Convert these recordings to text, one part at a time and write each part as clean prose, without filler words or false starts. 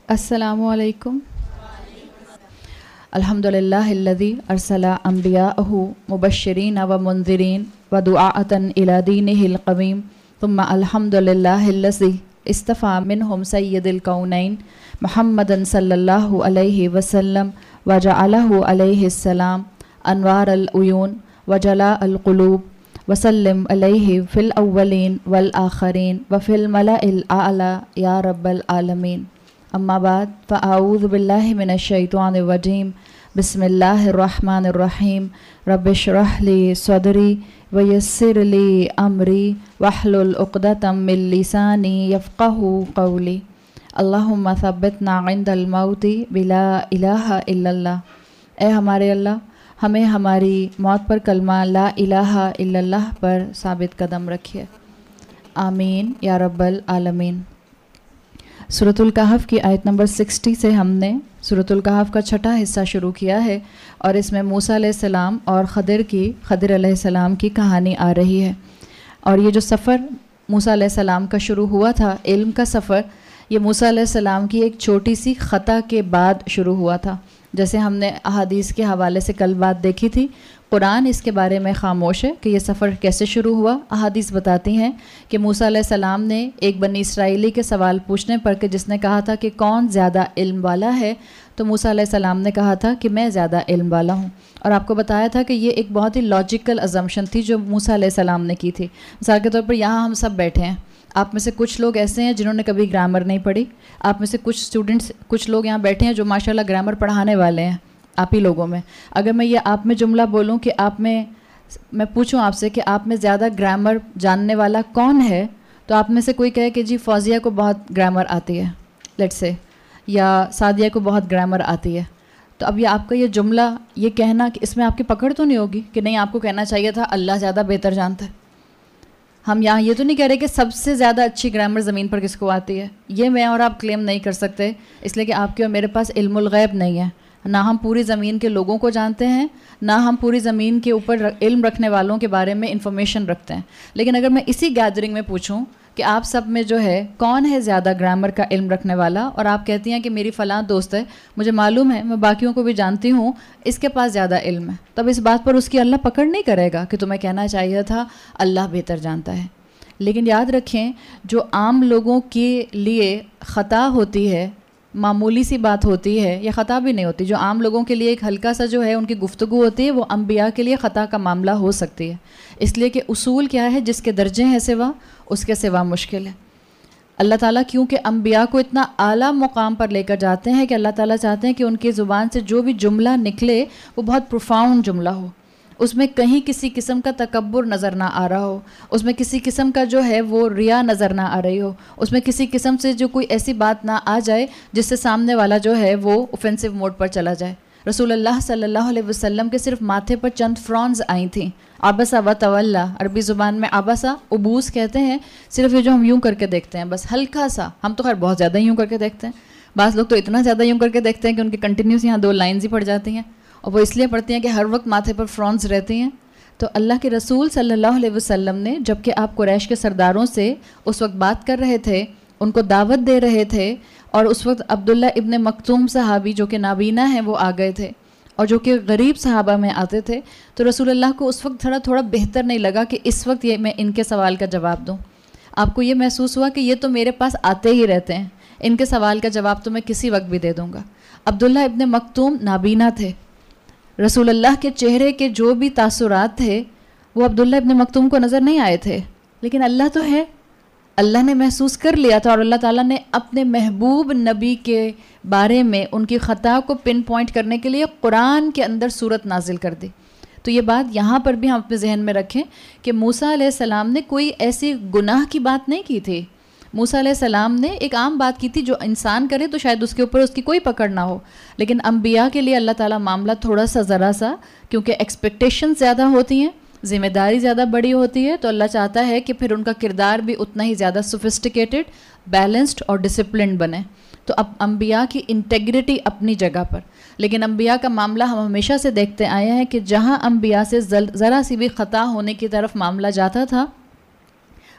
السلام علیکم. الحمدللہ الذی ارسل انبیاءہ مبشرین و منذرین و دعاۃ الی دینہ القویم ثم الحمدللہ الذی اصطفی منہم سید الکونین محمد صلی اللہ علیہ وسلم وجعلہ علیہ السلام انوار العیون وجلاء القلوب وسلم علیہ فی الاولین والآخرین وفی الملأ الاعلی یا رب العالمین. اما بعد فاعوذ باللہ من الشیطان الرجیم. بسم اللہ الرحمن الرحیم. رب اشرح لی صدری ویسر لی امری واحلل عقدۃ من لسانی یفقہوا قولی. اللہم ثبتنا عند الموت بلا الہ الا اللہ. اے ہمارے اللہ، ہمیں ہماری موت پر کلمہ لا الہ الا اللہ پر ثابت قدم رکھیے. آمین یا رب العالمین. سورۃ الکہف کی آیت نمبر 60 سے ہم نے سورۃ الکہف کا چھٹا حصہ شروع کیا ہے، اور اس میں موسیٰ علیہ السلام اور خضر علیہ السلام کی کہانی آ رہی ہے. اور یہ جو سفر موسیٰ علیہ السلام کا شروع ہوا تھا، علم کا سفر، یہ موسیٰ علیہ السلام کی ایک چھوٹی سی خطا کے بعد شروع ہوا تھا. جیسے ہم نے احادیث کے حوالے سے کل بات دیکھی تھی، قرآن اس کے بارے میں خاموش ہے کہ یہ سفر کیسے شروع ہوا. احادیث بتاتی ہیں کہ موسیٰ علیہ السلام نے ایک بنی اسرائیلی کے سوال پوچھنے پر کہ جس نے کہا تھا کہ کون زیادہ علم والا ہے، تو موسیٰ علیہ السلام نے کہا تھا کہ میں زیادہ علم والا ہوں. اور آپ کو بتایا تھا کہ یہ ایک بہت ہی لاجیکل ازمپشن تھی جو موسیٰ علیہ السلام نے کی تھی. مثال کے طور پر یہاں ہم سب بیٹھے ہیں، آپ میں سے کچھ لوگ ایسے ہیں جنہوں نے کبھی گرامر نہیں پڑھی. آپ میں سے کچھ لوگ یہاں بیٹھے ہیں جو ماشاءاللہ گرامر پڑھانے والے ہیں. آپ ہی لوگوں میں اگر میں یہ آپ میں جملہ بولوں کہ میں پوچھوں آپ سے کہ آپ میں زیادہ گرامر جاننے والا کون ہے، تو آپ میں سے کوئی کہے کہ جی فوزیہ کو بہت گرامر آتی ہے لیٹ سے، یا سعدیہ کو بہت گرامر آتی ہے. تو اب یہ آپ کا یہ جملہ یہ کہنا کہ اس میں آپ کی پکڑ تو نہیں ہوگی کہ نہیں آپ کو کہنا چاہیے تھا اللہ زیادہ بہتر جانتا ہے. ہم یہاں یہ تو نہیں کہہ رہے کہ سب سے زیادہ اچھی گرامر زمین پر کس کو آتی ہے. یہ میں اور آپ کلیم نہیں کر سکتے، اس لیے کہ آپ کے اور میرے پاس علم الغیب نہیں ہے. نہ ہم پوری زمین کے لوگوں کو جانتے ہیں، نہ ہم پوری زمین کے اوپر علم رکھنے والوں کے بارے میں انفارمیشن رکھتے ہیں. لیکن اگر میں اسی گیدرنگ میں پوچھوں کہ آپ سب میں جو ہے کون ہے زیادہ گرامر کا علم رکھنے والا، اور آپ کہتی ہیں کہ میری فلاں دوست ہے، مجھے معلوم ہے، میں باقیوں کو بھی جانتی ہوں، اس کے پاس زیادہ علم ہے، تب اس بات پر اس کی اللہ پکڑ نہیں کرے گا کہ تمہیں کہنا چاہیے تھا اللہ بہتر جانتا ہے. لیکن یاد رکھیں، جو عام لوگوں کے لیے خطا ہوتی ہے، معمولی سی بات ہوتی ہے، یہ خطا بھی نہیں ہوتی، جو عام لوگوں کے لیے ایک ہلکا سا جو ہے ان کی گفتگو ہوتی ہے، وہ انبیاء کے لیے خطا کا معاملہ ہو سکتی ہے. اس لیے کہ اصول کیا ہے، جس کے درجے ہیں سوا اس کے سوا مشکل ہے. اللہ تعالیٰ کیونکہ انبیاء کو اتنا اعلیٰ مقام پر لے کر جاتے ہیں کہ اللہ تعالیٰ چاہتے ہیں کہ ان کی زبان سے جو بھی جملہ نکلے وہ بہت پروفاؤنڈ جملہ ہو، اس میں کہیں کسی قسم کا تکبر نظر نہ آ رہا ہو، اس میں کسی قسم کا جو ہے وہ ریا نظر نہ آ رہی ہو، اس میں کسی قسم سے جو کوئی ایسی بات نہ آ جائے جس سے سامنے والا جو ہے وہ اوفینسو موڈ پر چلا جائے. رسول اللہ صلی اللہ علیہ وسلم کے صرف ماتھے پر چند فرونز آئی تھیں، عبس و تولا، عربی زبان میں عبسا عبوس کہتے ہیں، صرف یہ جو ہم یوں کر کے دیکھتے ہیں، بس ہلکا سا. ہم تو خیر بہت زیادہ یوں کر کے دیکھتے ہیں، بعض لوگ تو اتنا زیادہ یوں کر کے دیکھتے ہیں کہ ان کے کنٹینیوس یہاں 2 لائنز ہی پڑ جاتی ہیں، اور وہ اس لیے پڑھتی ہیں کہ ہر وقت ماتھے پر فرونز رہتی ہیں. تو اللہ کے رسول صلی اللہ علیہ وسلم نے جب کہ آپ قریش کے سرداروں سے اس وقت بات کر رہے تھے، ان کو دعوت دے رہے تھے، اور اس وقت عبداللہ ابن مکتوم صحابی جو کہ نابینا ہیں وہ آ گئے تھے، اور جو کہ غریب صحابہ میں آتے تھے، تو رسول اللہ کو اس وقت تھوڑا بہتر نہیں لگا کہ اس وقت یہ میں ان کے سوال کا جواب دوں. آپ کو یہ محسوس ہوا کہ یہ تو میرے پاس آتے ہی رہتے ہیں، ان کے سوال کا جواب تو میں کسی وقت بھی دے دوں گا. عبداللہ ابن مکتوم نابینا تھے، رسول اللہ کے چہرے کے جو بھی تاثرات تھے وہ عبداللہ ابن مکتوم کو نظر نہیں آئے تھے، لیکن اللہ تو ہے، اللہ نے محسوس کر لیا تھا، اور اللہ تعالیٰ نے اپنے محبوب نبی کے بارے میں ان کی خطا کو پن پوائنٹ کرنے کے لیے قرآن کے اندر صورت نازل کر دی. تو یہ بات یہاں پر بھی ہم اپنے ذہن میں رکھیں کہ موسیٰ علیہ السلام نے کوئی ایسی گناہ کی بات نہیں کی تھی. موسیٰ علیہ السلام نے ایک عام بات کی تھی، جو انسان کرے تو شاید اس کے اوپر اس کی کوئی پکڑ نہ ہو، لیکن انبیاء کے لیے اللہ تعالیٰ معاملہ تھوڑا سا ذرا سا، کیونکہ ایکسپیکٹیشن زیادہ ہوتی ہیں، ذمہ داری زیادہ بڑی ہوتی ہے، تو اللہ چاہتا ہے کہ پھر ان کا کردار بھی اتنا ہی زیادہ سوفسٹیکیٹڈ، بیلنسڈ اور ڈسپلنڈ بنے. تو اب انبیاء کی انٹیگریٹی اپنی جگہ پر، لیکن انبیاء کا معاملہ ہم ہمیشہ سے دیکھتے آئے ہیں کہ جہاں انبیاء سے ذرا سی بھی خطا ہونے کی طرف معاملہ جاتا تھا،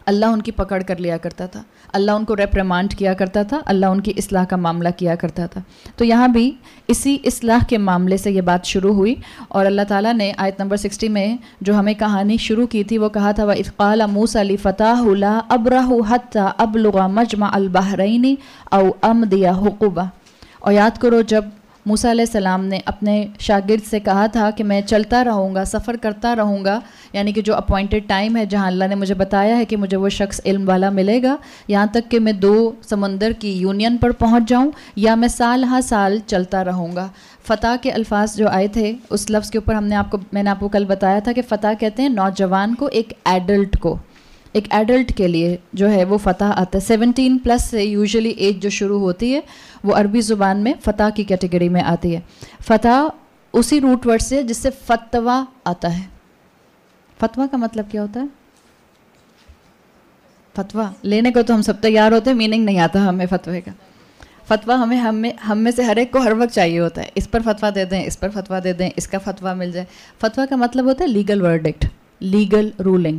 اللہ ان کی پکڑ کر لیا کرتا تھا، اللہ ان کو ریپریمانڈ کیا کرتا تھا، اللہ ان کی اصلاح کا معاملہ کیا کرتا تھا. تو یہاں بھی اسی اصلاح کے معاملے سے یہ بات شروع ہوئی، اور اللہ تعالیٰ نے آیت نمبر 60 میں جو ہمیں کہانی شروع کی تھی وہ کہا تھا وَإِذْ قَالَ مُوسَىٰ لِفَتَاهُ لَا أَبْرَحُ حَتَّىٰ أَبْلُغَ مَجْمَعَ الْبَحْرَيْنِ أَوْ أَمْضِيَ حُقُبًا. اور یاد کرو جب موسیٰ علیہ السلام نے اپنے شاگرد سے کہا تھا کہ میں چلتا رہوں گا، سفر کرتا رہوں گا، یعنی کہ جو اپوائنٹڈ ٹائم ہے جہاں اللہ نے مجھے بتایا ہے کہ مجھے وہ شخص علم والا ملے گا، یہاں تک کہ میں 2 سمندر کی یونین پر پہنچ جاؤں، یا میں سال ہا سال چلتا رہوں گا. فتح کے الفاظ جو آئے تھے اس لفظ کے اوپر میں نے آپ کو کل بتایا تھا کہ فتح کہتے ہیں نوجوان کو، ایک ایڈلٹ کو، ایک ایڈلٹ کے لیے جو ہے وہ فتح آتا ہے. 17+ سے یوزلی ایج جو شروع ہوتی ہے وہ عربی زبان میں فتح کی کیٹیگری میں آتی ہے. فتح اسی روٹ ورڈ سے جس سے فتویٰ آتا ہے. فتویٰ کا مطلب کیا ہوتا ہے؟ فتویٰ لینے کو تو ہم سب تیار ہوتے ہیں، میننگ نہیں آتا ہمیں فتوے کا. فتویٰ ہم میں سے ہر ایک کو ہر وقت چاہیے ہوتا ہے، اس پر فتویٰ دے دیں، اس پر فتویٰ دے دیں، اس کا فتویٰ مل جائے. فتویٰ کا مطلب ہوتا ہے لیگل ورڈکٹ، لیگل رولنگ.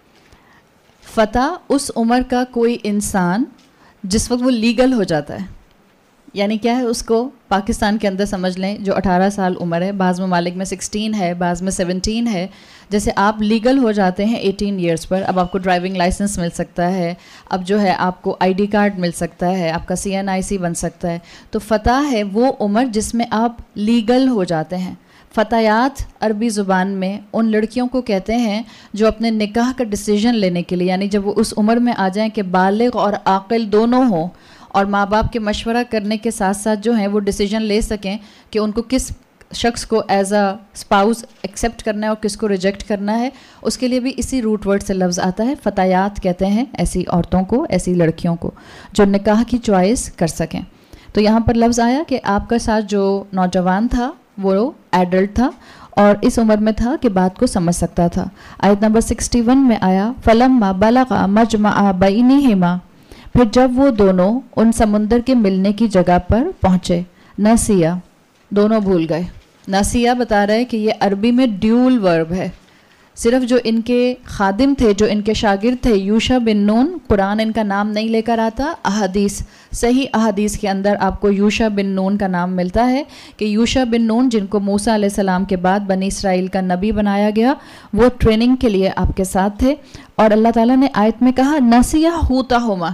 فتح اس عمر کا کوئی انسان جس وقت وہ لیگل ہو جاتا ہے، یعنی کیا ہے، اس کو پاکستان کے اندر سمجھ لیں جو 18 سال عمر ہے، بعض ممالک میں 16 ہے، بعض میں 17 ہے. جیسے آپ لیگل ہو جاتے ہیں 18 ایئرس پر، اب آپ کو ڈرائیونگ لائسنس مل سکتا ہے، اب جو ہے آپ کو ID کارڈ مل سکتا ہے، آپ کا CNIC بن سکتا ہے. تو فتح ہے وہ عمر جس میں آپ لیگل ہو جاتے ہیں. فتیات عربی زبان میں ان لڑکیوں کو کہتے ہیں جو اپنے نکاح کا ڈیسیژن لینے کے لیے، یعنی جب وہ اس عمر میں آ جائیں کہ بالغ اور عاقل دونوں ہوں، اور ماں باپ کے مشورہ کرنے کے ساتھ ساتھ جو ہیں وہ ڈیسیژن لے سکیں کہ ان کو کس شخص کو ایز اے اسپاؤس ایکسیپٹ کرنا ہے اور کس کو ریجیکٹ کرنا ہے. اس کے لیے بھی اسی روٹ ورڈ سے لفظ آتا ہے. فتیات کہتے ہیں ایسی عورتوں کو، ایسی لڑکیوں کو جو نکاح کی چوائس کر سکیں. تو یہاں پر لفظ آیا کہ آپ کا ساتھ جو نوجوان تھا وہ ایڈلٹ تھا اور اس عمر میں تھا کہ بات کو سمجھ سکتا تھا. آیت نمبر 61 میں آیا فَلَمَّا بَلَغَ مَجْمَعَ بَيْنِهِمَا، پھر جب وہ دونوں ان سمندر کے ملنے کی جگہ پر پہنچے، نسیا، دونوں بھول گئے. نسیا بتا رہے کہ یہ عربی میں ڈیول ورب ہے. صرف جو ان کے خادم تھے، جو ان کے شاگرد تھے، یوشع بن نون، قرآن ان کا نام نہیں لے کر آتا، احادیث، صحیح احادیث کے اندر آپ کو یوشع بن نون کا نام ملتا ہے کہ یوشع بن نون جن کو موسیٰ علیہ السلام کے بعد بنی اسرائیل کا نبی بنایا گیا، وہ ٹریننگ کے لیے آپ کے ساتھ تھے. اور اللہ تعالیٰ نے آیت میں کہا نسیہ حوتہما،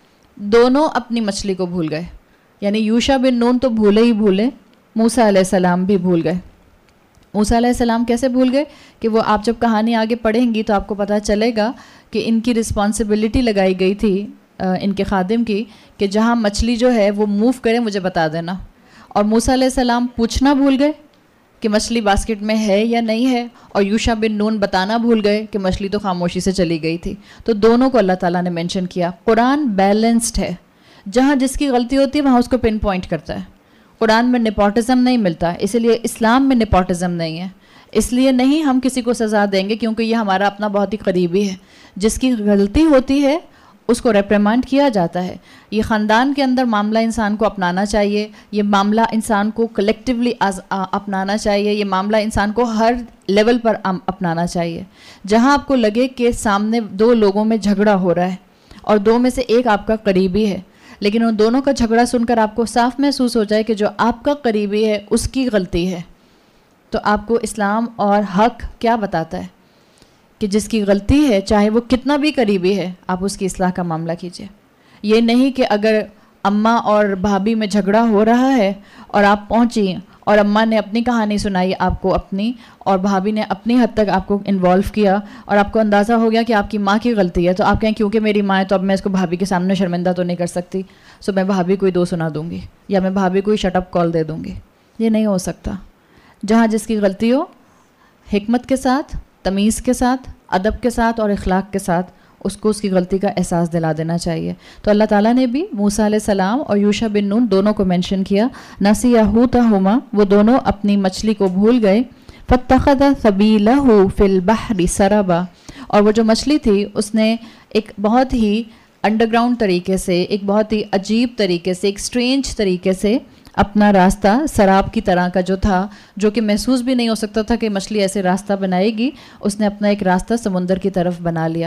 دونوں اپنی مچھلی کو بھول گئے. یعنی یوشع بن نون تو بھولے ہی بھولے، موسیٰ علیہ السلام بھی بھول گئے. موسیٰ علیہ السلام کیسے بھول گئے کہ وہ آپ جب کہانی آگے پڑھیں گی تو آپ کو پتہ چلے گا کہ ان کی رسپانسبلٹی لگائی گئی تھی ان کے خادم کی کہ جہاں مچھلی جو ہے وہ موو کرے مجھے بتا دینا. اور موسیٰ علیہ السلام پوچھنا بھول گئے کہ مچھلی باسکٹ میں ہے یا نہیں ہے، اور یوشع بن نون بتانا بھول گئے کہ مچھلی تو خاموشی سے چلی گئی تھی. تو دونوں کو اللہ تعالیٰ نے مینشن کیا. قرآن بیلنسڈ ہے، جہاں جس کی غلطی ہوتی ہے وہاں اس کو پن پوائنٹ کرتا ہے. قرآن میں نیپوٹزم نہیں ملتا، اسی لیے اسلام میں نیپوٹزم نہیں ہے. اس لیے نہیں ہم کسی کو سزا دیں گے کیونکہ یہ ہمارا اپنا بہت ہی قریبی ہے. جس کی غلطی ہوتی ہے اس کو ریپریمانڈ کیا جاتا ہے. یہ خاندان کے اندر معاملہ انسان کو اپنانا چاہیے، یہ معاملہ انسان کو کلیکٹیولی اپنانا چاہیے، یہ معاملہ انسان کو ہر لیول پر اپنانا چاہیے. جہاں آپ کو لگے کہ سامنے 2 لوگوں میں جھگڑا ہو رہا ہے اور 2 میں سے ایک آپ کا قریبی ہے، لیکن ان دونوں کا جھگڑا سن کر آپ کو صاف محسوس ہو جائے کہ جو آپ کا قریبی ہے اس کی غلطی ہے، تو آپ کو اسلام اور حق کیا بتاتا ہے کہ جس کی غلطی ہے چاہے وہ کتنا بھی قریبی ہے آپ اس کی اصلاح کا معاملہ کیجیے. یہ نہیں کہ اگر اماں اور بھابھی میں جھگڑا ہو رہا ہے اور آپ پہنچی اور اماں نے اپنی کہانی سنائی آپ کو اپنی، اور بھابھی نے اپنی حد تک آپ کو انوالو کیا اور آپ کو اندازہ ہو گیا کہ آپ کی ماں کی غلطی ہے، تو آپ کہیں کیونکہ میری ماں ہے تو اب میں اس کو بھابھی کے سامنے شرمندہ تو نہیں کر سکتی، سو میں بھابھی کو ہی 2 سنا دوں گی یا میں بھابھی کو ہی شٹ اپ کال دے دوں گی. یہ نہیں ہو سکتا. جہاں جس کی غلطی ہو، حکمت کے ساتھ، تمیز کے ساتھ، ادب کے ساتھ اور اخلاق کے ساتھ اس کو اس کی غلطی کا احساس دلا دینا چاہیے. تو اللہ تعالیٰ نے بھی موسیٰ علیہ السلام اور یوشع بن نون دونوں کو مینشن کیا. نسیٰ حوتہما، وہ دونوں اپنی مچھلی کو بھول گئے. فاتخذ سبیلہ فی البحر سربا، اور وہ جو مچھلی تھی اس نے ایک بہت ہی انڈر گراؤنڈ طریقے سے، ایک بہت ہی عجیب طریقے سے، ایک اسٹرینج طریقے سے اپنا راستہ سراب کی طرح کا جو تھا، جو کہ محسوس بھی نہیں ہو سکتا تھا کہ مچھلی ایسے راستہ بنائے گی، اس نے اپنا ایک راستہ سمندر کی طرف بنا لیا.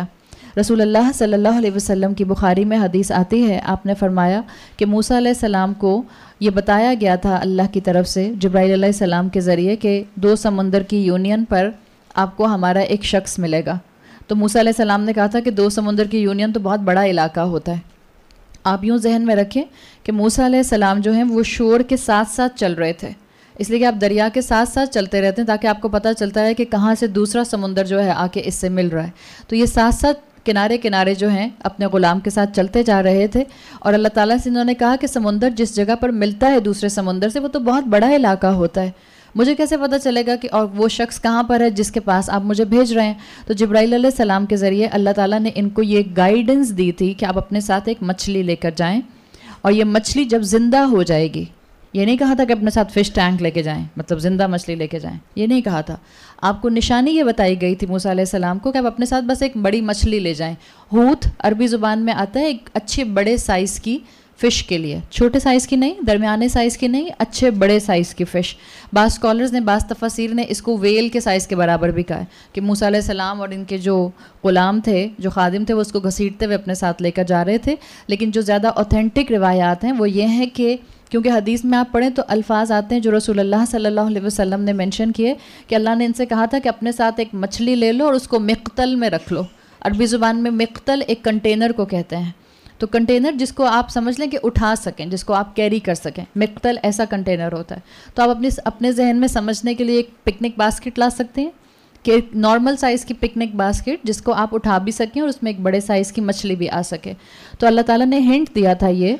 رسول اللہ صلی اللہ علیہ وسلم کی بخاری میں حدیث آتی ہے، آپ نے فرمایا کہ موسیٰ علیہ السلام کو یہ بتایا گیا تھا اللہ کی طرف سے جبرائیل علیہ السلام کے ذریعے کہ 2 سمندر کی یونین پر آپ کو ہمارا ایک شخص ملے گا۔ تو موسیٰ علیہ السلام نے کہا تھا کہ 2 سمندر کی یونین تو بہت بڑا علاقہ ہوتا ہے۔ آپ یوں ذہن میں رکھیں کہ موسیٰ علیہ السلام جو ہیں وہ شور کے ساتھ ساتھ چل رہے تھے، اس لیے کہ آپ دریا کے ساتھ ساتھ چلتے رہتے ہیں تاکہ آپ کو پتہ چلتا ہے کہ کہاں سے دوسرا سمندر جو ہے آ کے اس سے مل رہا ہے۔ تو یہ ساتھ ساتھ کنارے کنارے جو ہیں اپنے غلام کے ساتھ چلتے جا رہے تھے، اور اللہ تعالیٰ سے انہوں نے کہا کہ سمندر جس جگہ پر ملتا ہے دوسرے سمندر سے وہ تو بہت بڑا علاقہ ہوتا ہے، مجھے کیسے پتہ چلے گا کہ اور وہ شخص کہاں پر ہے جس کے پاس آپ مجھے بھیج رہے ہیں؟ تو جبرائیل علیہ السلام کے ذریعے اللہ تعالیٰ نے ان کو یہ گائیڈنس دی تھی کہ آپ اپنے ساتھ ایک مچھلی لے کر جائیں، اور یہ مچھلی جب زندہ ہو جائے گی، یہ نہیں کہا تھا کہ اپنے ساتھ فش ٹینک لے کے جائیں، مطلب زندہ مچھلی لے کے جائیں، یہ نہیں کہا تھا۔ آپ کو نشانی یہ بتائی گئی تھی موسیٰ علیہ السلام کو کہ آپ اپنے ساتھ بس ایک بڑی مچھلی لے جائیں۔ ہوت عربی زبان میں آتا ہے ایک اچھے بڑے سائز کی فش کے لیے، چھوٹے سائز کی نہیں، درمیانے سائز کی نہیں، اچھے بڑے سائز کی فش۔ بعض اسکالرز نے، بعض تفاسیر نے اس کو ویل کے سائز کے برابر بھی کہا ہے کہ موسیٰ علیہ السلام اور ان کے جو غلام تھے، جو خادم تھے، وہ اس کو گھسیٹتے ہوئے اپنے ساتھ لے کر جا رہے تھے۔ لیکن جو زیادہ اوتھینٹک روایات ہیں وہ یہ ہیں کہ کیونکہ حدیث میں آپ پڑھیں تو الفاظ آتے ہیں جو رسول اللہ صلی اللہ علیہ وسلم نے مینشن کیے کہ اللہ نے ان سے کہا تھا کہ اپنے ساتھ ایک مچھلی لے لو اور اس کو مقتل میں رکھ لو۔ عربی زبان میں مقتل ایک کنٹینر کو کہتے ہیں، تو کنٹینر جس کو آپ سمجھ لیں کہ اٹھا سکیں، جس کو آپ کیری کر سکیں، مقتل ایسا کنٹینر ہوتا ہے۔ تو آپ اپنے ذہن میں سمجھنے کے لیے ایک پکنک باسکٹ لا سکتے ہیں کہ ایک نارمل سائز کی پکنک باسکٹ جس کو آپ اٹھا بھی سکیں اور اس میں ایک بڑے سائز کی مچھلی بھی آ سکے۔ تو اللہ تعالیٰ نے ہنٹ دیا تھا یہ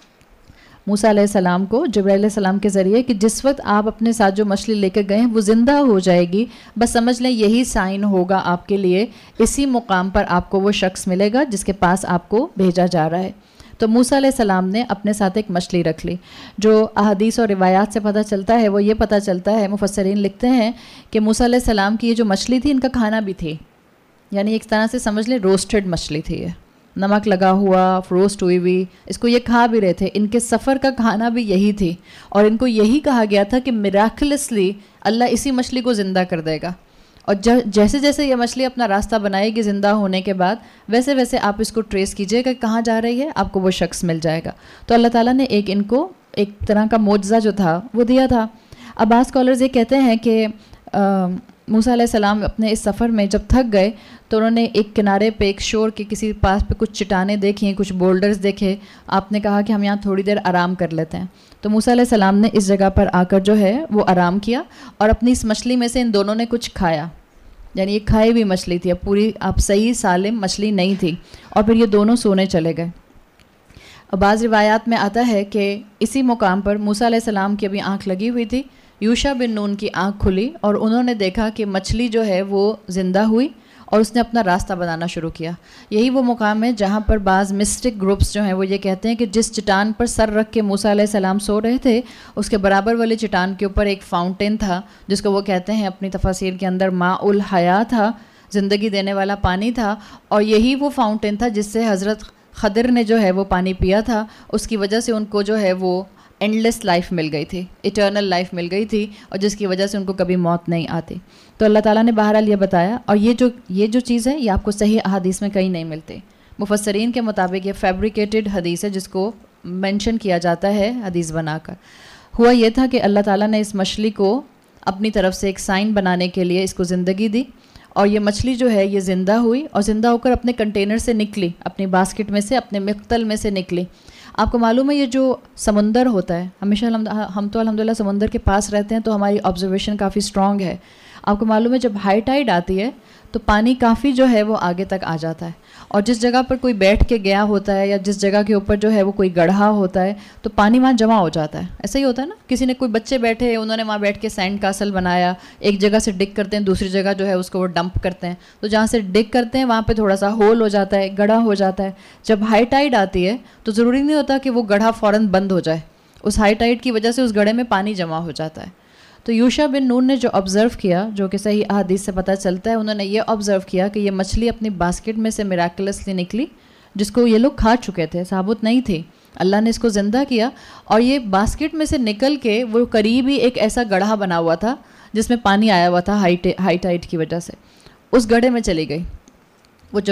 موسیٰ علیہ السلام کو جبرائیل علیہ السلام کے ذریعے کہ جس وقت آپ اپنے ساتھ جو مچھلی لے کے گئے ہیں وہ زندہ ہو جائے گی، بس سمجھ لیں یہی سائن ہوگا آپ کے لیے، اسی مقام پر آپ کو وہ شخص ملے گا جس کے پاس آپ کو بھیجا جا رہا ہے۔ تو موسیٰ علیہ السلام نے اپنے ساتھ ایک مچھلی رکھ لی۔ جو احادیث اور روایات سے پتہ چلتا ہے وہ یہ پتہ چلتا ہے، مفسرین لکھتے ہیں کہ موسیٰ علیہ السلام کی یہ جو مچھلی تھی ان کا کھانا بھی تھی، یعنی ایک طرح سے سمجھ لیں روسٹڈ مچھلی تھی، یہ نمک لگا ہوا، روسٹ ہوئی ہوئی، اس کو یہ کھا بھی رہے تھے۔ ان کے سفر کا کھانا بھی یہی تھی، اور ان کو یہی کہا گیا تھا کہ میراکلسلی اللہ اسی مچھلی کو زندہ کر دے گا، اور جیسے جیسے یہ مچھلی اپنا راستہ بنائے گی زندہ ہونے کے بعد، ویسے ویسے آپ اس کو ٹریس کیجئے گا کہاں جا رہی ہے، آپ کو وہ شخص مل جائے گا۔ تو اللہ تعالیٰ نے ان کو ایک طرح کا معجزہ جو تھا وہ دیا تھا۔ اب بعض اسکالرز یہ کہتے ہیں کہ موسیٰ علیہ السلام اپنے اس سفر میں جب تھک گئے تو انہوں نے ایک کنارے پہ ایک شور کے کسی پاس پہ کچھ چٹانیں دیکھیں، کچھ بولڈرز دیکھے، آپ نے کہا کہ ہم یہاں تھوڑی دیر آرام کر لیتے ہیں۔ تو موسیٰ علیہ السلام نے اس جگہ پر آ کر جو ہے وہ آرام کیا، اور اپنی اس مچھلی میں سے ان دونوں نے کچھ کھایا، یعنی یہ کھائی ہوئی مچھلی تھی، اب پوری آپ صحیح سالم مچھلی نہیں تھی، اور پھر یہ دونوں سونے چلے گئے۔ اب بعض روایات میں آتا ہے کہ اسی مقام پر موسیٰ علیہ السلام کی ابھی آنکھ لگی ہوئی تھی، یوشع بن نون کی آنکھ کھلی اور انہوں نے دیکھا کہ مچھلی جو ہے وہ زندہ ہوئی اور اس نے اپنا راستہ بنانا شروع کیا۔ یہی وہ مقام ہے جہاں پر بعض مسٹک گروپس جو ہیں وہ یہ کہتے ہیں کہ جس چٹان پر سر رکھ کے موسیٰ علیہ السلام سو رہے تھے اس کے برابر والے چٹان کے اوپر ایک فاؤنٹین تھا، جس کو وہ کہتے ہیں اپنی تفاسیر کے اندر ماء الحیاء تھا، زندگی دینے والا پانی تھا، اور یہی وہ فاؤنٹین تھا جس سے حضرت خضر نے جو ہے وہ پانی پیا تھا، اس کی وجہ سے ان کو جو ہے وہ اینڈلیس لائف مل گئی تھی، ایٹرنل لائف مل گئی تھی، اور جس کی وجہ سے ان کو کبھی موت نہیں آتی۔ تو اللہ تعالیٰ نے بہرحال یہ بتایا، اور یہ جو چیز ہے یہ آپ کو صحیح احادیث میں کہیں نہیں ملتی۔ مفسرین کے مطابق یہ فیبریکیٹڈ حدیث ہے جس کو مینشن کیا جاتا ہے حدیث بنا کر۔ ہوا یہ تھا کہ اللہ تعالیٰ نے اس مچھلی کو اپنی طرف سے ایک سائن بنانے کے لیے اس کو زندگی دی، اور یہ مچھلی جو ہے یہ زندہ ہوئی، اور زندہ ہو کر اپنے کنٹینر سے نکلی، اپنی باسکٹ میں سے، اپنے مقتل میں سے نکلی۔ آپ کو معلوم ہے یہ جو سمندر ہوتا ہے، ہمیشہ ہم تو الحمدللہ سمندر کے پاس رہتے ہیں تو ہماری آبزرویشن کافی اسٹرانگ ہے۔ آپ کو معلوم ہے جب ہائی ٹائیڈ آتی ہے تو پانی کافی جو ہے وہ آگے تک آ جاتا ہے، اور جس جگہ پر کوئی بیٹھ کے گیا ہوتا ہے یا جس جگہ کے اوپر جو ہے وہ کوئی گڑھا ہوتا ہے تو پانی وہاں جمع ہو جاتا ہے۔ ایسا ہی ہوتا ہے نا، کسی نے کوئی بچے بیٹھے، انہوں نے وہاں بیٹھ کے سینڈ کاسل بنایا، ایک جگہ سے ڈگ کرتے ہیں دوسری جگہ جو ہے اس کو وہ ڈمپ کرتے ہیں، تو جہاں سے ڈگ کرتے ہیں وہاں پہ تھوڑا سا ہول ہو جاتا ہے، گڑھا ہو جاتا ہے۔ جب ہائی ٹائیڈ آتی ہے تو ضروری نہیں ہوتا کہ وہ گڑھا فوراً بند ہو جائے، اس ہائی ٹائیڈ کی وجہ سے اس گڑھے میں پانی جمع ہو جاتا ہے۔ تو یوشع بن نون نے جو آبزرو کیا، جو کہ صحیح احادیث سے پتہ چلتا ہے، انہوں نے یہ آبزرو کیا کہ یہ مچھلی اپنی باسکٹ میں سے میراکلسلی نکلی، جس کو یہ لوگ کھا چکے تھے، ثابت نہیں تھی، اللہ نے اس کو زندہ کیا، اور یہ باسکٹ میں سے نکل کے وہ قریب ہی ایک ایسا گڑھا بنا ہوا تھا جس میں پانی آیا ہوا تھا ہائی ٹائیڈ کی وجہ سے، اس گڑھے میں چلی گئی۔ وہ جو ایک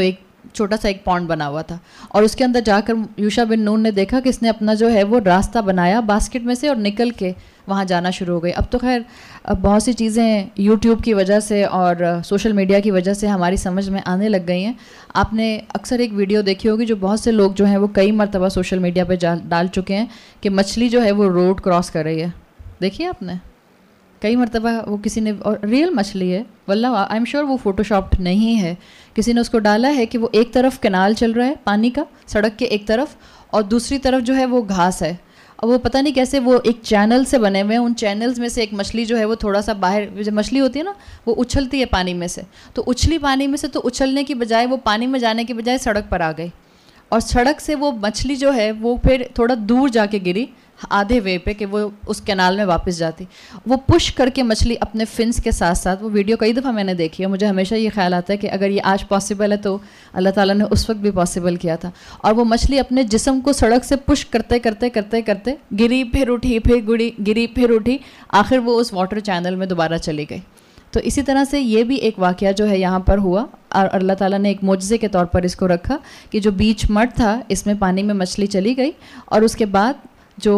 چھوٹا سا ایک پونڈ بنا ہوا تھا, اور اس کے اندر جا کر یوشع بن نون نے دیکھا کہ اس نے اپنا جو ہے وہ راستہ بنایا باسکٹ میں سے اور نکل کے وہاں جانا شروع ہو گئی. اب تو خیر بہت سی چیزیں یوٹیوب کی وجہ سے اور سوشل میڈیا کی وجہ سے ہماری سمجھ میں آنے لگ گئی ہیں. آپ نے اکثر ایک ویڈیو دیکھی ہوگی جو بہت سے لوگ جو ہیں وہ کئی مرتبہ سوشل میڈیا پہ ڈال چکے ہیں کہ مچھلی جو ہے وہ روڈ کراس کر رہی ہے. دیکھیے آپ نے کئی مرتبہ وہ کسی نے, اور ریئل مچھلی ہے واللہ آئی ایم شیور وہ فوٹو شاپڈ نہیں ہے, کسی نے اس کو ڈالا ہے کہ وہ ایک طرف کینال چل رہا ہے پانی کا سڑک کے ایک طرف, اور دوسری طرف جو ہے وہ گھاس ہے, اور وہ پتہ نہیں کیسے وہ ایک چینل سے بنے ہوئے ہیں, ان چینلز میں سے ایک مچھلی جو ہے وہ تھوڑا سا باہر, جو مچھلی ہوتی ہے نا وہ اچھلتی ہے پانی میں سے, تو اچھلی پانی میں سے تو اچھلنے کی بجائے وہ پانی میں جانے کی بجائے سڑک پر آ گئی, اور سڑک سے وہ مچھلی جو ہے وہ پھر تھوڑا دور جا کے گری آدھے وے پہ کہ وہ اس کینال میں واپس جاتی. وہ پش کر کے مچھلی اپنے فنس کے ساتھ ساتھ, وہ ویڈیو کئی دفعہ میں نے دیکھی ہے, مجھے ہمیشہ یہ خیال آتا ہے کہ اگر یہ آج پاسبل ہے تو اللہ تعالیٰ نے اس وقت بھی پاسبل کیا تھا. اور وہ مچھلی اپنے جسم کو سڑک سے پش کرتے کرتے کرتے کرتے گری, پھر اٹھی, پھر گری, پھر اٹھی, آخر وہ اس واٹر چینل میں دوبارہ چلی گئی. تو اسی طرح سے یہ بھی ایک واقعہ جو ہے یہاں پر ہوا, اور اللہ تعالیٰ نے ایک معجزے کے طور پر اس کو رکھا کہ جو بیچ مڈ تھا اس میں پانی میں مچھلی چلی گئی, اور اس کے بعد جو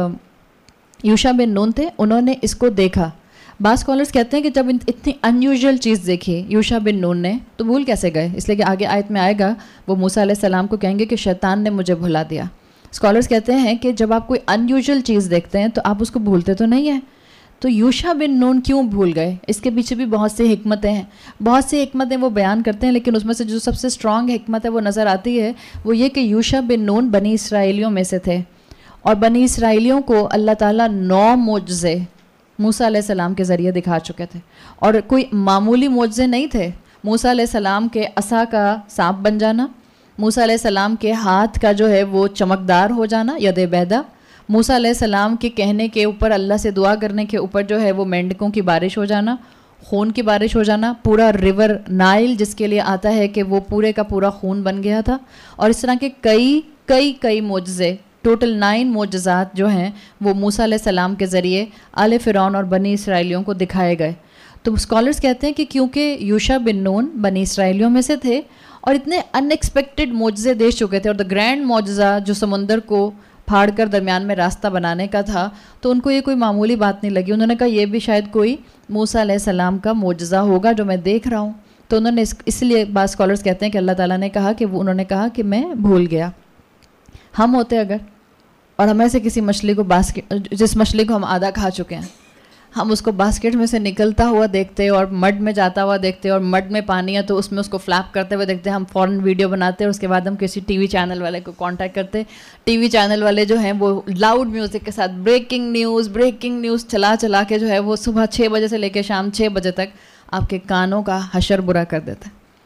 یوشع بن نون تھے انہوں نے اس کو دیکھا. بعض اسکالرس کہتے ہیں کہ جب اتنی انیوژل چیز دیکھی یوشع بن نون نے تو بھول کیسے گئے, اس لیے کہ آگے آیت میں آئے گا وہ موسیٰ علیہ السلام کو کہیں گے کہ شیطان نے مجھے بھلا دیا. اسکالرس کہتے ہیں کہ جب آپ کوئی انیوژل چیز دیکھتے ہیں تو آپ اس کو بھولتے تو نہیں ہیں, تو یوشع بن نون کیوں بھول گئے؟ اس کے پیچھے بھی بہت سی حکمتیں ہیں, بہت سی حکمتیں وہ بیان کرتے ہیں, لیکن اس میں سے جو سب سے اسٹرانگ حکمت ہے وہ نظر آتی ہے وہ یہ کہ یوشع بن نون بنی اسرائیلیوں میں سے تھے, اور بنی اسرائیلیوں کو اللہ تعالیٰ 9 معجزے موسیٰ علیہ السلام کے ذریعے دکھا چکے تھے, اور کوئی معمولی معجزے نہیں تھے. موسیٰ علیہ السلام کے عصا کا سانپ بن جانا, موسیٰ علیہ السلام کے ہاتھ کا جو ہے وہ چمکدار ہو جانا ید بیدا, موسیٰ علیہ السلام کے کہنے کے اوپر اللہ سے دعا کرنے کے اوپر جو ہے وہ مینڈکوں کی بارش ہو جانا, خون کی بارش ہو جانا, پورا ریور نائل جس کے لیے آتا ہے کہ وہ پورے کا پورا خون بن گیا تھا, اور اس طرح کے کئی معجزے, ٹوٹل 9 معجزات جو ہیں وہ موسیٰ علیہ السلام کے ذریعے آل فرعون اور بنی اسرائیلیوں کو دکھائے گئے. تو اسکالرس کہتے ہیں کہ کیونکہ یوشع بن نون بنی اسرائیلیوں میں سے تھے اور اتنے ان ایکسپیکٹڈ معجزے دے چکے تھے, اور دا گرینڈ معجزہ جو سمندر کو پھاڑ کر درمیان میں راستہ بنانے کا تھا, تو ان کو یہ کوئی معمولی بات نہیں لگی. انہوں نے کہا یہ بھی شاید کوئی موسیٰ علیہ السلام کا معجزہ ہوگا جو میں دیکھ رہا ہوں. تو انہوں نے اس لیے بعض اسکالرس کہتے ہیں کہ اللہ تعالیٰ نے کہا کہ انہوں نے کہا کہ میں بھول گیا. ہم ہوتے اگر, اور ہمیں سے کسی مچھلی کو جس مچھلی کو ہم آدھا کھا چکے ہیں, ہم اس کو باسکٹ میں سے نکلتا ہوا دیکھتے اور مڈ میں جاتا ہوا دیکھتے, اور مڈ میں پانی ہے تو اس میں اس کو فلیپ کرتے ہوئے دیکھتے, ہم فوراً ویڈیو بناتے, اور اس کے بعد ہم کسی ٹی وی چینل والے کو کانٹیکٹ کرتے. ٹی وی چینل والے جو ہیں وہ لاؤڈ میوزک کے ساتھ بریکنگ نیوز چلا کے جو ہے وہ صبح 6 بجے سے لے کے شام 6 بجے تک آپ کے کانوں کا حشر برا کر دیتے.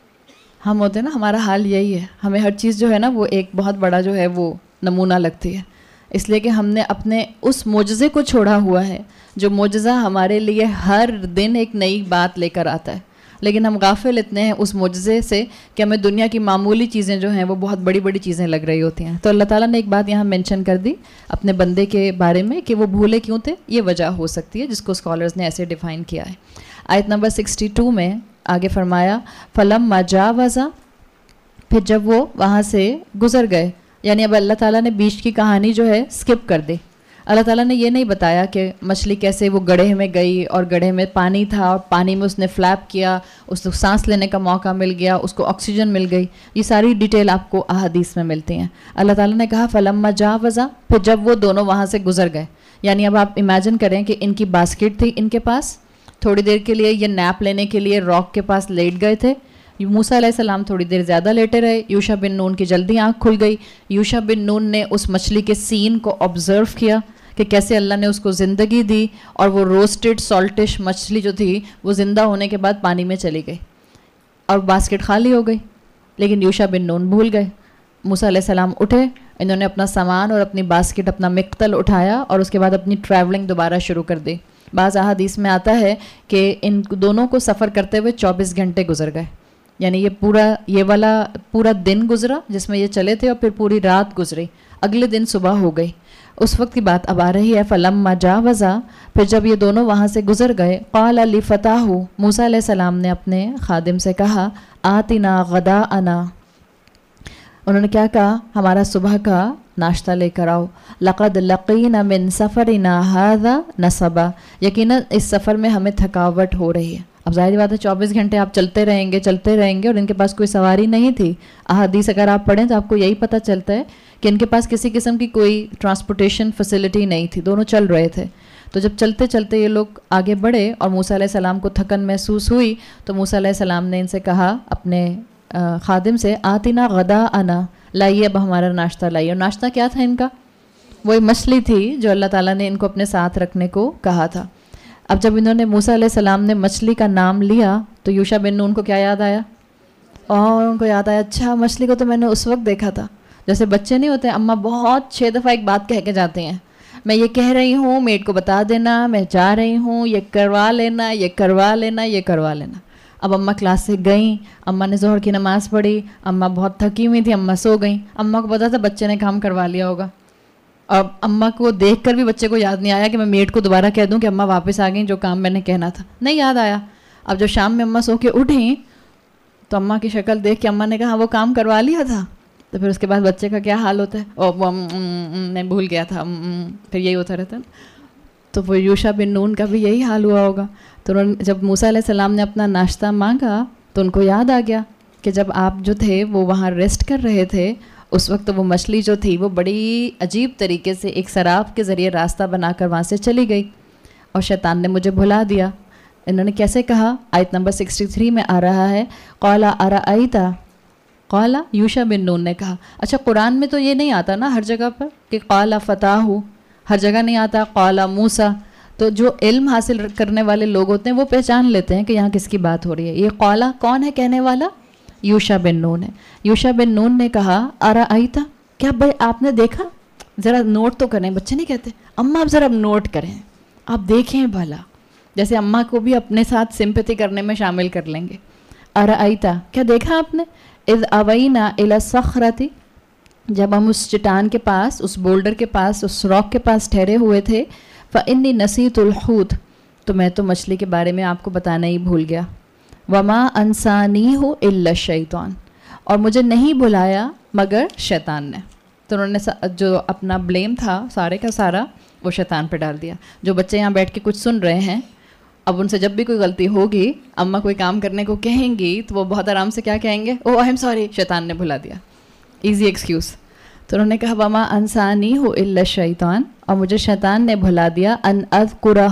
ہم ہوتے ہیں نا, ہمارا حال یہی ہے, ہمیں ہر چیز جو ہے نا وہ ایک بہت بڑا جو ہے وہ نمونہ لگتی ہے, اس لیے کہ ہم نے اپنے اس معجزے کو چھوڑا ہوا ہے جو معجزہ ہمارے لیے ہر دن ایک نئی بات لے کر آتا ہے. لیکن ہم غافل اتنے ہیں اس معجزے سے کہ ہمیں دنیا کی معمولی چیزیں جو ہیں وہ بہت بڑی بڑی چیزیں لگ رہی ہوتی ہیں. تو اللہ تعالیٰ نے ایک بات یہاں مینشن کر دی اپنے بندے کے بارے میں کہ وہ بھولے کیوں تھے. یہ وجہ ہو سکتی ہے جس کو اسکالرز نے ایسے ڈیفائن کیا ہے. آیت نمبر 62 میں آگے فرمایا فَلَمَّا جَاوَزَ, پھر جب وہ وہاں سے گزر گئے, یعنی اب اللہ تعالیٰ نے بیچ کی کہانی جو ہے اسکپ کر دی. اللہ تعالیٰ نے یہ نہیں بتایا کہ مچھلی کیسے وہ گڑھے میں گئی اور گڑھے میں پانی تھا اور پانی میں اس نے فلیپ کیا, اس کو سانس لینے کا موقع مل گیا, اس کو آکسیجن مل گئی. یہ ساری ڈیٹیل آپ کو احادیث میں ملتی ہیں. اللہ تعالیٰ نے کہا فَلَمَّا جَاوَزَ, پھر جب وہ دونوں وہاں سے گزر گئے. یعنی اب آپ امیجن کریں کہ ان کی باسکٹ تھی ان کے پاس, تھوڑی دیر کے لیے یہ نیپ لینے کے لیے راک کے پاس لیٹ گئے تھے. موسیٰ علیہ السلام تھوڑی دیر زیادہ لیٹے رہے. یوشع بن نون کی جلدی آنکھ کھل گئی. یوشع بن نون نے اس مچھلی کے سین کو آبزرو کیا کہ کیسے اللہ نے اس کو زندگی دی, اور وہ روسٹڈ سالٹش مچھلی جو تھی وہ زندہ ہونے کے بعد پانی میں چلی گئی اور باسکٹ خالی ہو گئی. لیکن یوشع بن نون بھول گئے. موسیٰ علیہ السلام اٹھے, انہوں نے اپنا سامان اور اپنی باسکٹ, اپنا مقتل اٹھایا اور اس کے بعد اپنی ٹریولنگ دوبارہ شروع کر دی. بعض احادیث میں آتا ہے کہ ان دونوں کو سفر کرتے ہوئے 24 گھنٹے گزر گئے. یعنی یہ والا پورا دن گزرا جس میں یہ چلے تھے, اور پھر پوری رات گزری, اگلے دن صبح ہو گئی. اس وقت کی بات اب آ رہی ہے فَلَمَّا جَاوَزَ, پھر جب یہ دونوں وہاں سے گزر گئے, قَالَ لِفَتَاهُ, موسیٰ علیہ السلام نے اپنے خادم سے کہا آتِنَا غَدَاءَنَا, انہوں نے کیا کہا؟ ہمارا صبح کا ناشتہ لے کر آؤ. لقد لقینا من سفرنا ھذا نصبا، یقیناً اس سفر میں ہمیں تھکاوٹ ہو رہی ہے. اب ظاہر بات ہے 24 گھنٹے آپ چلتے رہیں گے اور ان کے پاس کوئی سواری نہیں تھی. احادیث اگر آپ پڑھیں تو آپ کو یہی پتہ چلتا ہے کہ ان کے پاس کسی قسم کی کوئی ٹرانسپورٹیشن فیسلٹی نہیں تھی، دونوں چل رہے تھے. تو جب چلتے چلتے یہ لوگ آگے بڑھے اور موسیٰ علیہ السلام کو تھکن محسوس ہوئی تو موسیٰ علیہ السلام نے ان سے کہا اپنے خادم سے، آتنا غداءنا، لائیے اب ہمارا ناشتہ لائیے. اور ناشتہ کیا تھا ان کا؟ وہی مچھلی تھی جو اللہ تعالیٰ نے ان کو اپنے ساتھ رکھنے کو کہا تھا. اب جب انہوں نے موسیٰ علیہ السلام نے مچھلی کا نام لیا تو یوشع بن نون کو کیا یاد آیا؟ اور ان کو یاد آیا اچھا مچھلی کو تو میں نے اس وقت دیکھا تھا. جیسے بچے نہیں ہوتے، اماں بہت 6 دفعہ ایک بات کہہ کے جاتے ہیں، میں یہ کہہ رہی ہوں، میڈ کو بتا دینا، میں جا رہی ہوں، یہ کروا لینا، یہ کروا لینا، یہ کروا لینا. اب اماں کلاس سے گئیں، اماں نے ظہر کی نماز پڑھی، اماں بہت تھکی ہوئی تھی، اماں سو گئیں. اماں کو پتا تھا بچے نے کام کروا لیا ہوگا. اب اماں کو دیکھ کر بھی بچے کو یاد نہیں آیا کہ میں میڈ کو دوبارہ کہہ دوں کہ اماں واپس آ گئیں، جو کام میں نے کہنا تھا نہیں یاد آیا. اب جب شام میں اماں سو کے اٹھیں تو اماں کی شکل دیکھ کے اماں نے کہا وہ کام کروا لیا تھا. تو پھر اس کے بعد بچے کا کیا حال ہوتا ہے؟ وہ میں بھول گیا تھا، پھر یہی ہوتا رہتا ہے. تو وہ یوشع بن نون کا بھی یہی حال ہوا ہوگا. تو جب موسیٰ علیہ السلام نے اپنا ناشتہ مانگا تو ان کو یاد آ گیا کہ جب آپ جو تھے وہ وہاں ریسٹ کر رہے تھے اس وقت وہ مچھلی جو تھی وہ بڑی عجیب طریقے سے ایک سراب کے ذریعے راستہ بنا کر وہاں سے چلی گئی اور شیطان نے مجھے بھلا دیا. انہوں نے کیسے کہا؟ آیت نمبر 63 میں آ رہا ہے، قال ارأیت، قال یوشع بن نون نے کہا. اچھا قرآن میں تو یہ نہیں آتا نا ہر جگہ پر کہ قال فتاہ، ہر جگہ نہیں آتا قال موسیٰ. تو جو علم حاصل کرنے والے لوگ ہوتے ہیں وہ پہچان لیتے ہیں کہ یہاں کس کی بات ہو رہی ہے. یہ قال کون ہے کہنے والا؟ یوشع بن نون ہے. یوشع بن نون نے کہا ارأیت، کیا بھائی آپ نے دیکھا؟ ذرا نوٹ تو کریں. بچے نہیں کہتے اماں آپ ذرا نوٹ کریں، آپ دیکھیں بھلا. جیسے اماں کو بھی اپنے ساتھ سمپیتھی کرنے میں شامل کر لیں گے. ارأیت، کیا دیکھا آپ نے؟ اذ اوینا الی الصخرۃ، جب ہم اس چٹان کے پاس، اس بولڈر کے پاس، اس راک کے پاس ٹھہرے ہوئے تھے، فإنی نسیت الحوت، تو میں تو مچھلی کے بارے میں آپ کو بتانا ہی بھول گیا. وما انسانیہ الا الشیطان، اور مجھے نہیں بلایا مگر شیطان نے. تو انہوں نے جو اپنا بلیم تھا سارے کا سارا وہ شیطان پہ ڈال دیا. جو بچے یہاں بیٹھ کے کچھ سن رہے ہیں، اب ان سے جب بھی کوئی غلطی ہوگی، اماں کوئی کام کرنے کو کہیں گی تو وہ بہت آرام سے کیا کہیں گے؟ او آئی ایم سوری، شیطان نے بھلا دیا. Easy excuse. تو انہوں نے کہا وما انسانیہ الا الشیطان، اور مجھے شیطان نے بھلا دیا، ان اذکرہ،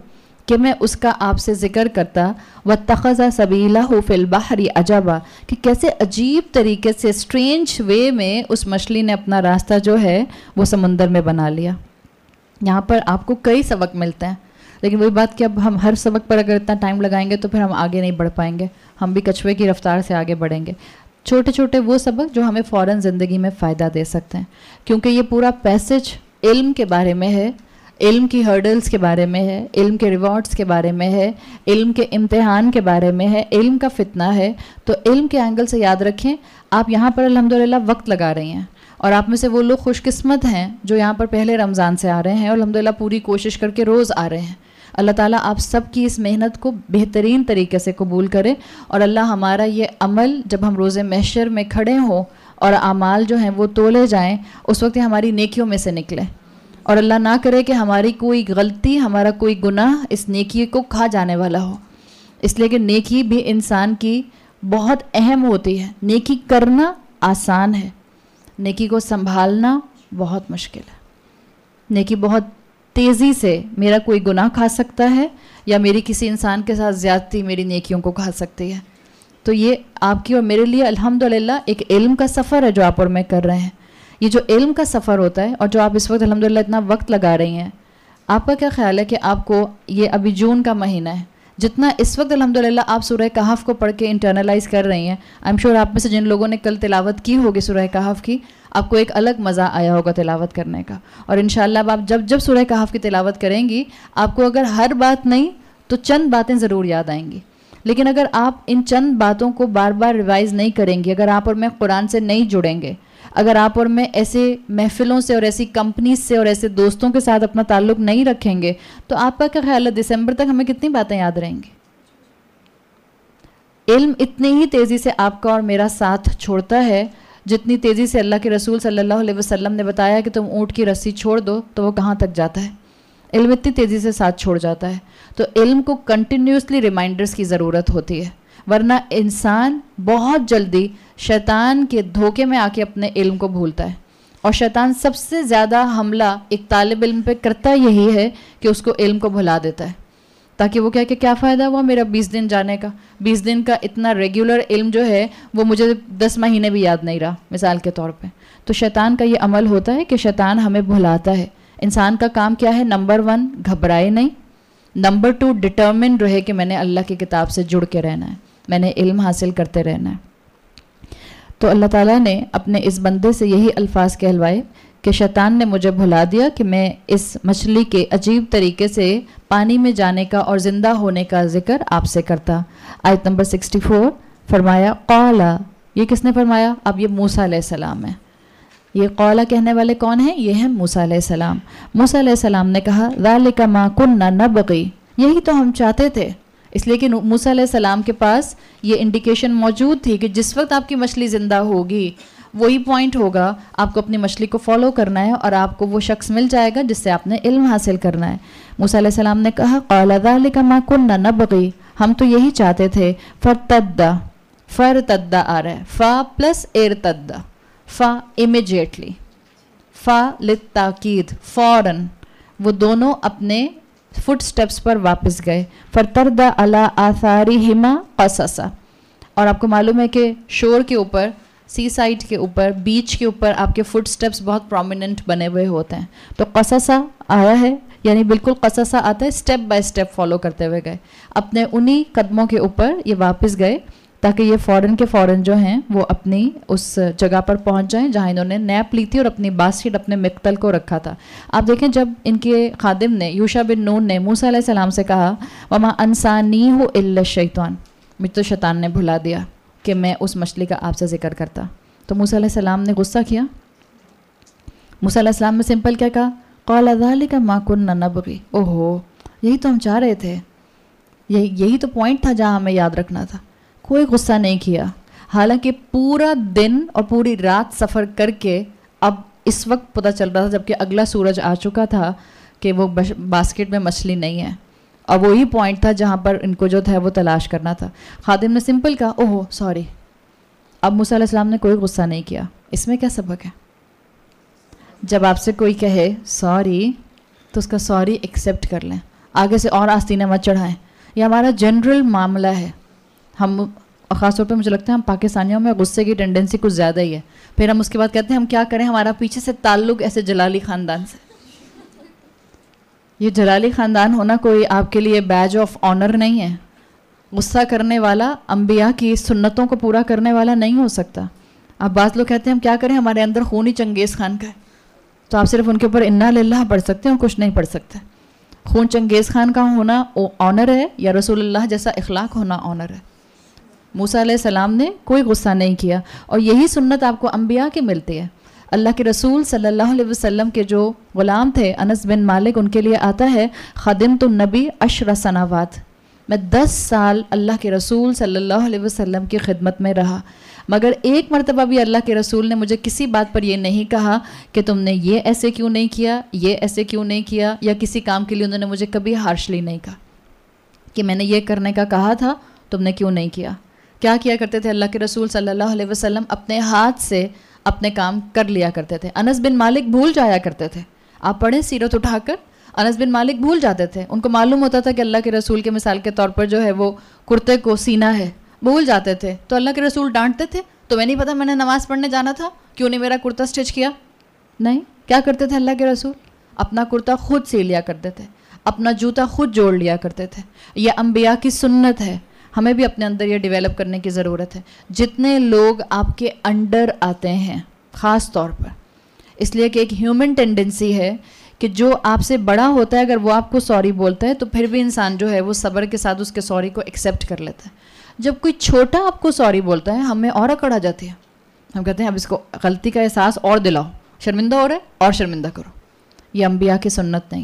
کہ میں اس کا آپ سے ذکر کرتا، واتخذ سبیلہ فی البحر عجبا، کہ کیسے عجیب طریقے سے اسٹرینج وے میں اس مچھلی نے اپنا راستہ جو ہے وہ سمندر میں بنا لیا. یہاں پر آپ کو کئی سبق ملتے ہیں، لیکن وہی بات کہ اب ہم ہر سبق پر اگر اتنا ٹائم لگائیں گے تو پھر ہم آگے نہیں بڑھ پائیں گے، ہم بھی کچھوے کی رفتار سے آگے بڑھیں گے. چھوٹے چھوٹے وہ سبق جو ہمیں فوراً زندگی میں فائدہ دے سکتے ہیں، کیونکہ یہ پورا پیسج علم کے بارے میں ہے، علم کی ہرڈلز کے بارے میں ہے، علم کے ریوارڈز کے بارے میں ہے، علم کے امتحان کے بارے میں ہے، علم کا فتنہ ہے. تو علم کے اینگل سے یاد رکھیں، آپ یہاں پر الحمدللہ وقت لگا رہی ہیں، اور آپ میں سے وہ لوگ خوش قسمت ہیں جو یہاں پر پہلے رمضان سے آ رہے ہیں اور الحمدللہ پوری کوشش کر کے روز آ رہے ہیں. اللہ تعالیٰ آپ سب کی اس محنت کو بہترین طریقے سے قبول کرے، اور اللہ ہمارا یہ عمل جب ہم روز محشر میں کھڑے ہوں اور اعمال جو ہیں وہ تولے جائیں، اس وقت یہ ہماری نیکیوں میں سے نکلے، اور اللہ نہ کرے کہ ہماری کوئی غلطی، ہمارا کوئی گناہ اس نیکی کو کھا جانے والا ہو. اس لیے کہ نیکی بھی انسان کی بہت اہم ہوتی ہے. نیکی کرنا آسان ہے، نیکی کو سنبھالنا بہت مشکل ہے. نیکی بہت تیزی سے میرا کوئی گناہ کھا سکتا ہے، یا میری کسی انسان کے ساتھ زیادتی میری نیکیوں کو کھا سکتی ہے. تو یہ آپ کی اور میرے لیے الحمدللہ ایک علم کا سفر ہے جو آپ اور میں کر رہے ہیں. یہ جو علم کا سفر ہوتا ہے اور جو آپ اس وقت الحمدللہ اتنا وقت لگا رہی ہیں، آپ کا کیا خیال ہے کہ آپ کو یہ ابھی جون کا مہینہ ہے، جتنا اس وقت الحمدللہ آپ سورہ کہف کو پڑھ کے انٹرنلائز کر رہی ہیں، آئی ایم شیور آپ میں سے جن لوگوں نے کل تلاوت کی ہوگی سورہ کہف کی، آپ کو ایک الگ مزہ آیا ہوگا تلاوت کرنے کا. اور انشاءاللہ اب آپ جب سورہ کہف کی تلاوت کریں گی، آپ کو اگر ہر بات نہیں تو چند باتیں ضرور یاد آئیں گی. لیکن اگر آپ ان چند باتوں کو بار بار ریوائز نہیں کریں گے، اگر آپ اور میں قرآن سے نہیں جڑیں گے، اگر آپ اور میں ایسے محفلوں سے اور ایسی کمپنیز سے اور ایسے دوستوں کے ساتھ اپنا تعلق نہیں رکھیں گے، تو آپ کا کیا خیال ہے دسمبر تک ہمیں کتنی باتیں یاد رہیں گی؟ علم اتنی ہی تیزی سے آپ کا اور میرا ساتھ چھوڑتا ہے جتنی تیزی سے اللہ کے رسول صلی اللہ علیہ وسلم نے بتایا کہ تم اونٹ کی رسی چھوڑ دو تو وہ کہاں تک جاتا ہے، علم اتنی تیزی سے ساتھ چھوڑ جاتا ہے. تو علم کو کنٹینیوسلی ریمائنڈرز کی ضرورت ہوتی ہے، ورنہ انسان بہت جلدی شیطان کے دھوکے میں آ کے اپنے علم کو بھولتا ہے. اور شیطان سب سے زیادہ حملہ ایک طالب علم پہ کرتا یہی ہے کہ اس کو علم کو بھلا دیتا ہے، تاکہ وہ کہے کہ کیا فائدہ ہوا میرا 20 دن جانے کا، 20 دن کا اتنا ریگولر علم جو ہے وہ مجھے 10 مہینے بھی یاد نہیں رہا مثال کے طور پہ. تو شیطان کا یہ عمل ہوتا ہے کہ شیطان ہمیں بھلاتا ہے. انسان کا کام کیا ہے؟ نمبر 1 گھبرائے نہیں، نمبر 2 ڈٹرمنڈ رہے کہ میں نے اللہ کی کتاب سے جڑ کے رہنا ہے، میں نے علم حاصل کرتے رہنا ہے. تو اللہ تعالیٰ نے اپنے اس بندے سے یہی الفاظ کہلوائے کہ شیطان نے مجھے بھلا دیا کہ میں اس مچھلی کے عجیب طریقے سے پانی میں جانے کا اور زندہ ہونے کا ذکر آپ سے کرتا. آیت نمبر 64 فرمایا قالا، یہ کس نے فرمایا؟ اب یہ موسیٰ علیہ السلام ہے. یہ قالا کہنے والے کون ہیں؟ یہ ہیں موسیٰ علیہ السلام. موسیٰ علیہ السلام نے کہا ذالک ما کنا نبغی، یہی تو ہم چاہتے تھے. اس لیے کہ موسیٰ علیہ السلام کے پاس یہ انڈیکیشن موجود تھی کہ جس وقت آپ کی مچھلی زندہ ہوگی وہی پوائنٹ ہوگا، آپ کو اپنی مچھلی کو فالو کرنا ہے اور آپ کو وہ شخص مل جائے گا جس سے آپ نے علم حاصل کرنا ہے. موسیٰ علیہ السلام نے کہا قال ذالک ما کنا نبغی، ہم تو یہی چاہتے تھے. فرتدا آ رہا ہے، فا پلس ارتدا، فا امیجیٹلی، فا للتاکید فوراً، وہ دونوں اپنے فٹ سٹیپس پر واپس گئے. فرتدا علی آثارہما قصصا، اور آپ کو معلوم ہے کہ شور کے اوپر، سی سائڈ کے اوپر، بیچ کے اوپر آپ کے فٹ سٹیپس بہت پرومیننٹ بنے ہوئے ہوتے ہیں. تو قصصا آیا ہے، یعنی بالکل قصصا آتا ہے، سٹیپ بائی سٹیپ فالو کرتے ہوئے گئے. اپنے انہی قدموں کے اوپر یہ واپس گئے تاکہ یہ فوراً کے فوراً جو ہیں وہ اپنی اس جگہ پر پہنچ جائیں جہاں انہوں نے نیپ لی تھی اور اپنی باسکٹ اپنے مقتل کو رکھا تھا. آپ دیکھیں جب ان کے خادم نے یوشع بن نون نے موسیٰ علیہ السلام سے کہا وما انسانیہ الا الشیطان، مجھ تو شیطان نے بھلا دیا کہ میں اس مچھلی کا آپ سے ذکر کرتا. تو موسیٰ علیہ السلام نے غصہ کیا. موسیٰ علیہ السلام نے سمپل کیا کہا قال ذالک ما کنا نبغی، اوہو یہی تو ہم چاہ رہے تھے، یہی تو پوائنٹ تھا جہاں ہمیں یاد رکھنا تھا. کوئی غصہ نہیں کیا، حالانکہ پورا دن اور پوری رات سفر کر کے اب اس وقت پتہ چل رہا تھا جبکہ اگلا سورج آ چکا تھا کہ وہ باسکٹ میں مچھلی نہیں ہے، اور وہی پوائنٹ تھا جہاں پر ان کو جو تھا وہ تلاش کرنا تھا. خادم نے سمپل کہا اوہو سوری. اب موسیٰ علیہ السلام نے کوئی غصہ نہیں کیا. اس میں کیا سبق ہے؟ جب آپ سے کوئی کہے سوری تو اس کا سوری ایکسیپٹ کر لیں، آگے سے اور آستینیں مت چڑھائیں. یہ ہمارا جنرل معاملہ ہے. ہم خاص طور پہ مجھے لگتا ہے ہم پاکستانیوں میں غصے کی ٹینڈنسی کچھ زیادہ ہی ہے. پھر ہم اس کے بعد کہتے ہیں ہم کیا کریں، ہمارا پیچھے سے تعلق ایسے جلالی خاندان سے. یہ جلالی خاندان ہونا کوئی آپ کے لیے بیج آف آنر نہیں ہے. غصہ کرنے والا انبیاء کی سنتوں کو پورا کرنے والا نہیں ہو سکتا. اب بعض لوگ کہتے ہیں ہم کیا کریں، ہمارے اندر خون ہی چنگیز خان کا ہے، تو آپ صرف ان کے اوپر انا للہ پڑھ سکتے ہیں اور کچھ نہیں پڑھ سکتے. خون چنگیز خان کا ہونا آنر ہے یا رسول اللہ جیسا اخلاق ہونا آنر ہے. موسیٰ علیہ السلام نے کوئی غصہ نہیں کیا، اور یہی سنت آپ کو انبیاء کی ملتی ہے. اللہ کے رسول صلی اللہ علیہ وسلم کے جو غلام تھے انس بن مالک، ان کے لیے آتا ہے خدمت النبی 10 سنوات، میں 10 سال اللہ کے رسول صلی اللہ علیہ وسلم کی خدمت میں رہا، مگر ایک مرتبہ بھی اللہ کے رسول نے مجھے کسی بات پر یہ نہیں کہا کہ تم نے یہ ایسے کیوں نہیں کیا، یہ ایسے کیوں نہیں کیا، یا کسی کام کے لیے انہوں نے مجھے کبھی ہارشلی نہیں کہا کہ میں نے یہ کرنے کا کہا تھا تم نے کیوں نہیں کیا. کیا کیا کرتے تھے اللہ کے رسول صلی اللہ علیہ وسلم؟ اپنے ہاتھ سے اپنے کام کر لیا کرتے تھے. انس بن مالک بھول جایا کرتے تھے. آپ پڑھیں سیرت اٹھا کر، انس بن مالک بھول جاتے تھے. ان کو معلوم ہوتا تھا کہ اللہ کے رسول کے مثال کے طور پر جو ہے وہ کرتے کو سینا ہے، بھول جاتے تھے. تو اللہ کے رسول ڈانٹتے تھے تمہیں نہیں پتہ میں نے نماز پڑھنے جانا تھا، کیوں نہیں میرا کرتا سٹچ کیا؟ نہیں. کیا کرتے تھے اللہ کے رسول؟ اپنا کرتا خود سی لیا کرتے تھے، اپنا جوتا خود جوڑ لیا کرتے تھے. یہ انبیاء کی سنت ہے، ہمیں بھی اپنے اندر یہ ڈیولپ کرنے کی ضرورت ہے. جتنے لوگ آپ کے انڈر آتے ہیں خاص طور پر، اس لیے کہ ایک ہیومن ٹینڈنسی ہے کہ جو آپ سے بڑا ہوتا ہے اگر وہ آپ کو سوری بولتا ہے تو پھر بھی انسان جو ہے وہ صبر کے ساتھ اس کے سوری کو ایکسیپٹ کر لیتا ہے. جب کوئی چھوٹا آپ کو سوری بولتا ہے ہمیں اور اکڑ آ جاتی ہے. ہم کہتے ہیں اب اس کو غلطی کا احساس اور دلاؤ، شرمندہ ہو رہا ہے اور شرمندہ کرو. یہ انبیاء کی سنت نہیں ہے.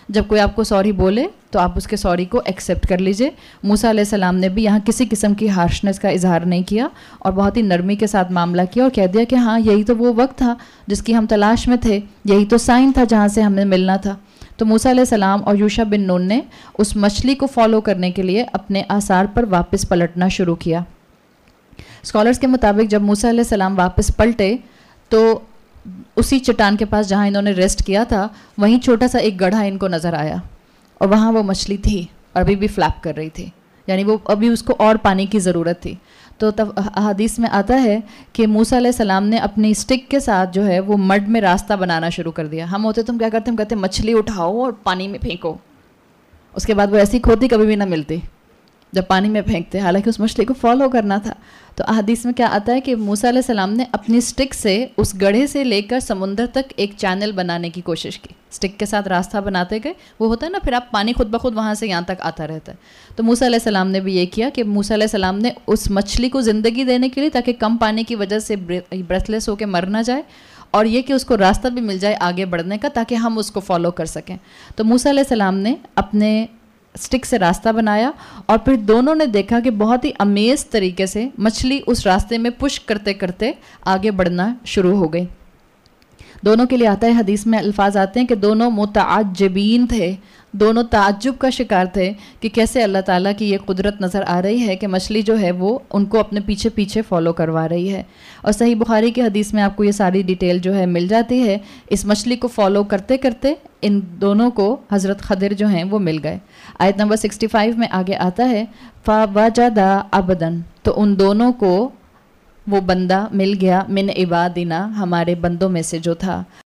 جب کوئی آپ کو سوری بولے تو آپ اس کے سوری کو ایکسیپٹ کر لیجئے. موسیٰ علیہ السلام نے بھی یہاں کسی قسم کی ہارشنس کا اظہار نہیں کیا اور بہت ہی نرمی کے ساتھ معاملہ کیا اور کہہ دیا کہ ہاں یہی تو وہ وقت تھا جس کی ہم تلاش میں تھے, یہی تو سائن تھا جہاں سے ہمیں ملنا تھا. تو موسیٰ علیہ السلام اور یوشع بن نون نے اس مچھلی کو فالو کرنے کے لیے اپنے آثار پر واپس پلٹنا شروع کیا. اسکالرس کے مطابق جب موسیٰ علیہ السلام واپس پلٹے تو اسی چٹان کے پاس جہاں انہوں نے ریسٹ کیا تھا وہیں چھوٹا سا ایک گڑھا ان کو نظر آیا اور وہاں وہ مچھلی تھی اور ابھی بھی فلیپ کر رہی تھی, یعنی وہ ابھی اس کو اور پانی کی ضرورت تھی. تو تب احادیث میں آتا ہے کہ موسیٰ علیہ السلام نے اپنی اسٹک کے ساتھ جو ہے وہ مڈ میں راستہ بنانا شروع کر دیا. ہم ہوتے تم کیا کرتے, ہم کہتے مچھلی اٹھاؤ اور پانی میں پھینکو, اس کے بعد وہ ایسی کھوتی کبھی بھی نہ ملتی جب پانی میں پھینکتے, حالانکہ اس مچھلی کو فالو کرنا تھا. تو احادیث میں کیا آتا ہے کہ موسیٰ علیہ السلام نے اپنی سٹک سے اس گڑھے سے لے کر سمندر تک ایک چینل بنانے کی کوشش کی. سٹک کے ساتھ راستہ بناتے گئے, وہ ہوتا ہے نا پھر آپ پانی خود بخود وہاں سے یہاں تک آتا رہتا ہے. تو موسیٰ علیہ السلام نے بھی یہ کیا کہ موسیٰ علیہ السلام نے اس مچھلی کو زندگی دینے کے لیے, تاکہ کم پانی کی وجہ سے بریتھ لیس ہو کے مر نہ جائے, اور یہ کہ اس کو راستہ بھی مل جائے آگے بڑھنے کا تاکہ ہم اس کو فالو کر سکیں. تو موسیٰ علیہ السلام نے اپنے سٹک سے راستہ بنایا اور پھر دونوں نے دیکھا کہ بہت ہی امیز طریقے سے مچھلی اس راستے میں پش کرتے کرتے آگے بڑھنا شروع ہو گئی. دونوں کے لیے آتا ہے, حدیث میں الفاظ آتے ہیں کہ دونوں متعجبین تھے, دونوں تعجب کا شکار تھے کہ کیسے اللہ تعالیٰ کی یہ قدرت نظر آ رہی ہے کہ مچھلی جو ہے وہ ان کو اپنے پیچھے پیچھے فالو کروا رہی ہے. اور صحیح بخاری کی حدیث میں آپ کو یہ ساری ڈیٹیل جو ہے مل جاتی ہے. اس مچھلی کو فالو کرتے کرتے ان دونوں کو حضرت خضر جو ہیں وہ مل گئے. آیت نمبر 65 میں آگے آتا ہے فَوَجَدَ عَبْدًا, تو ان دونوں کو وہ بندہ مل گیا, من عبادنا, ہمارے بندوں میں سے جو تھا,